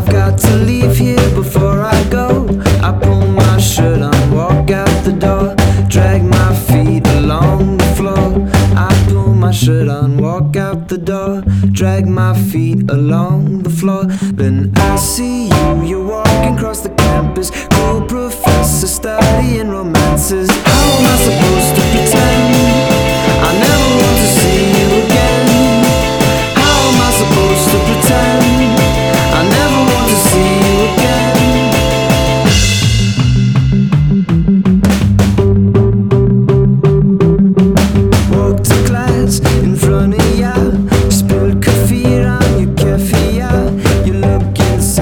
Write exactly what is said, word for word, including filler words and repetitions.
I've got to leave here before I go. I pull my shirt on, walk out the door, drag my feet along the floor. I pull my shirt on, walk out the door, drag my feet along the floor. Then I see you, you're walking across the campus, cool professor studying romances. How am I supposed